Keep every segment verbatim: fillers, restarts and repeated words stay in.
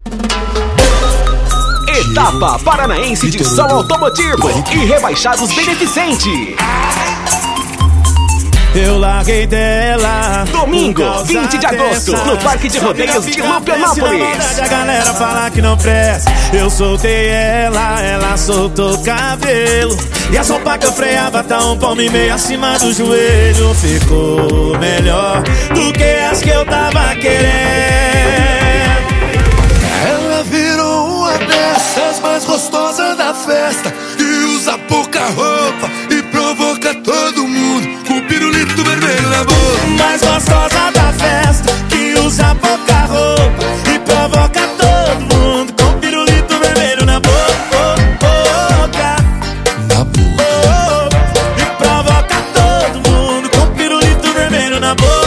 Etapa Paranaense de Som Automotivo e Rebaixados Beneficente. Eu larguei dela. Domingo, vinte de agosto, no Parque de Rodeios de Lupianópolis. A galera fala que não presta. Eu soltei ela, ela soltou o cabelo. E a sopa que eu freava tá um palmo e meio acima do joelho. Ficou melhor do que as que eu tava querendo. Ela virou uma dessas mais gostosas da festa, que usa pouca roupa e provoca todo mundo com pirulito vermelho na boca. Mais gostosa da festa, que usa pouca roupa e provoca todo mundo com pirulito vermelho na boca. Na boca. E provoca todo mundo com pirulito vermelho na boca.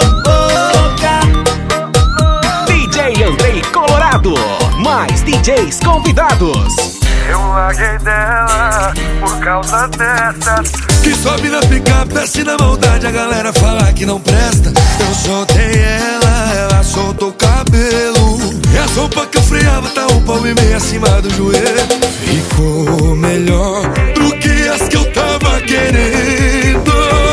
D J Andrei Colorado, mais D Js convidados. Eu larguei dela por causa dessas Que sobe na picape, desce na maldade, a galera fala que não presta. Eu soltei ela, ela soltou o cabelo. E a sopa que eu freava tá um palmo e meio acima do joelho. Ficou melhor do que as que eu tava querendo.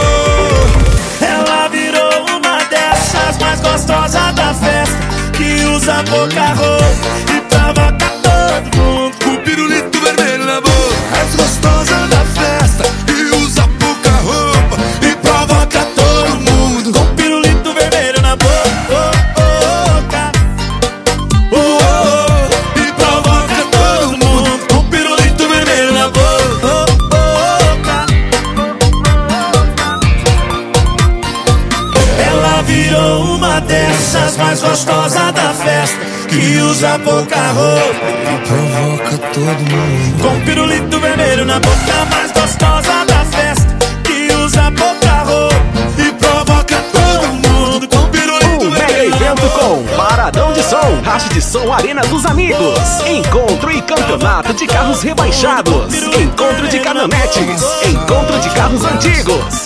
Ela virou uma dessas mais gostosas da festa, que usa pouca roupa e provoca todo mundo com pirulito vermelho na boca. Mais gostosa da festa, que usa pouca roupa e provoca todo mundo com pirulito vermelho na boca. Oh, oh, e provoca todo mundo com pirulito vermelho na boca. Ela virou uma dessas mais gostosas da festa, que usa pouca roupa e provoca todo mundo com pirulito vermelho na boca. Mais gostosa da festa, que usa pouca roupa e provoca todo mundo com pirulito Um mega vermelho na evento boca. com Paradão de Som, Racha de Som Arena dos Amigos, encontro e campeonato de carros rebaixados, encontro de caminhonetes, encontro de carros antigos,